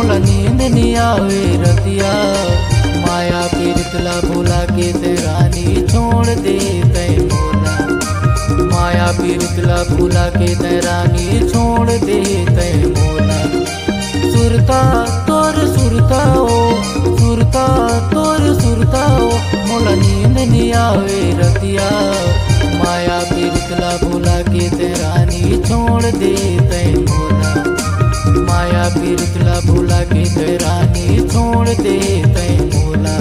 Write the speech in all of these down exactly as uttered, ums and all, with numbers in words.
मोला नींद नहीं आवे रतिया। माया पीरितला भुला के ते रानी छोड़ दे तै मोला। माया पीरितला भुला के ते रानी छोड़ दे तै मोला। सुरता तोर सुरता ओ सुरता तोर सुरता ओ मोला नींद नहीं आवे रतिया। माया पीरितला भुला के ते रानी छोड़ दे तै मोला। माया पीरितला भुला के ते रानी छोड़ दे तै मोला।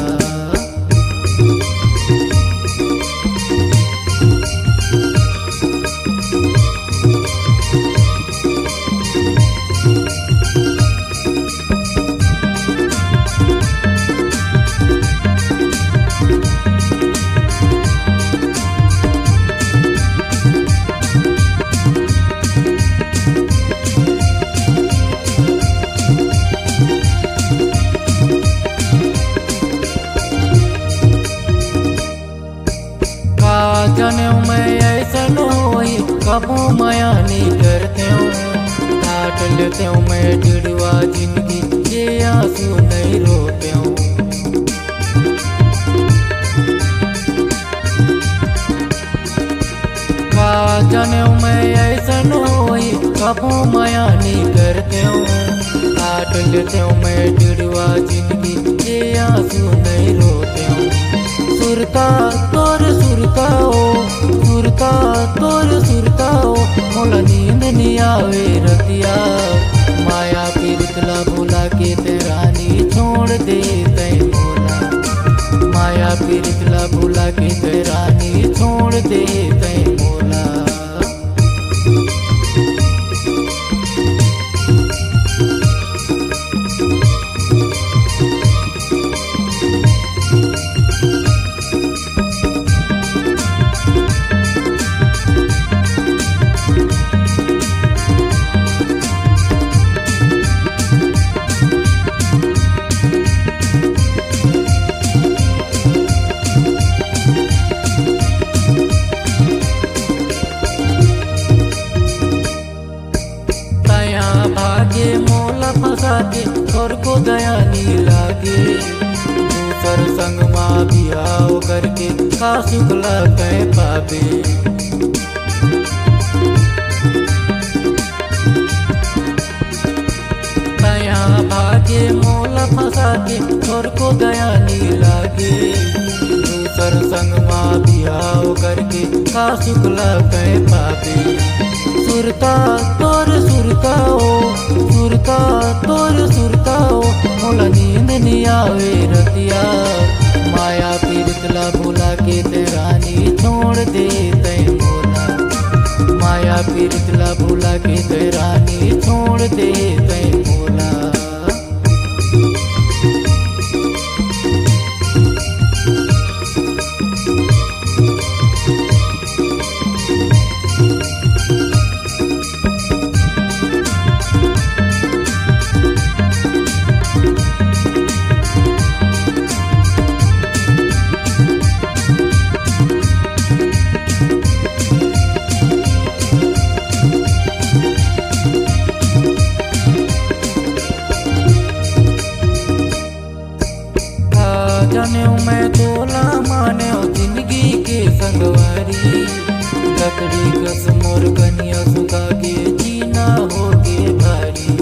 जाने मैं ऐसा न होई कबू माया नहीं करते हूँ। काट लेते हूँ मैं जुड़वा जिंदगी ये आंसू नहीं रोते हूँ। जाने मैं ऐसा न होई कबू माया नहीं करते हूँ। काट लेते हूँ मैं जुड़वा जिंदगी ये आंसू नहीं रोते हूँ। सुरता तोर सुरता ओ सुरता तोर सुरता ओ मोला नींद नहीं आवे रतिया। माया पीरितला भुला के ते रानी छोड़ दे तै मोला। माया पीरितला भुला के ते रानी छोड़ दे तै मोला। भागे मोला फंसा के तोर को दया नहीं लागे। दूसर संग माँ बियाह करके का सुखला कह पावे। दया भागे मोला फंसा के तोर को दया नहीं लागे। दूसर संग माँ बियाह करके का सुखला कह पावे। सुरता तोर सुरता ओ सुरता तोर सुरता ओ मोला नींद नहीं आवे रतिया। माया पीरितला भुला के ते रानी छोड़ दे तै मोला। माया पीरितला भुला के ते रानी छोड़ दे तै मोला। जाने मैं तोला माने जिंदगी के संगवारी। लकड़ी कस मोर कनिया सुखा के जीना हो के भारी।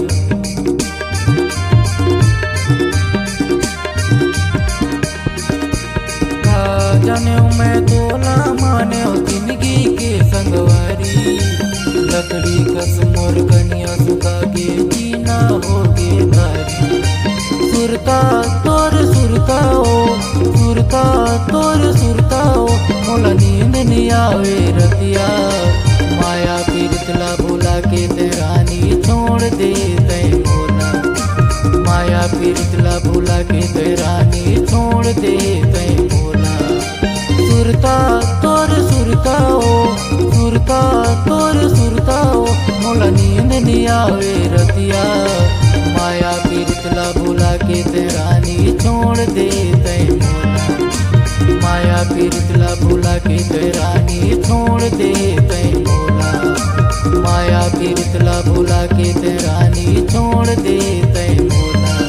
जाने मैं तोला माने जिंदगी के संगवारी। लकड़ी कस मोर कनिया सुखा के जीना हो के भारी। सुरता तोर सुरता ओ सुरता तोर सुरता ओ मोला नींद नहीं आवे रतिया। माया पीरितला भुला के ते रानी छोड़ दे तै मोला। माया पीरितला भुला के ते रानी छोड़ दे तै मोला। सुरता तोर सुरता ओ सुरता तोर सुरता ओ मोला नींद नहीं आवे रतिया। माया पीरितला भुला के ते रानी छोड़ दे तै मोला। माया पीरितला भुला के ते रानी छोड़ दे तै मोला। माया पीरितला भुला के ते रानी छोड़ दे तै मोला।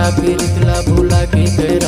प्रीतला भूला के कह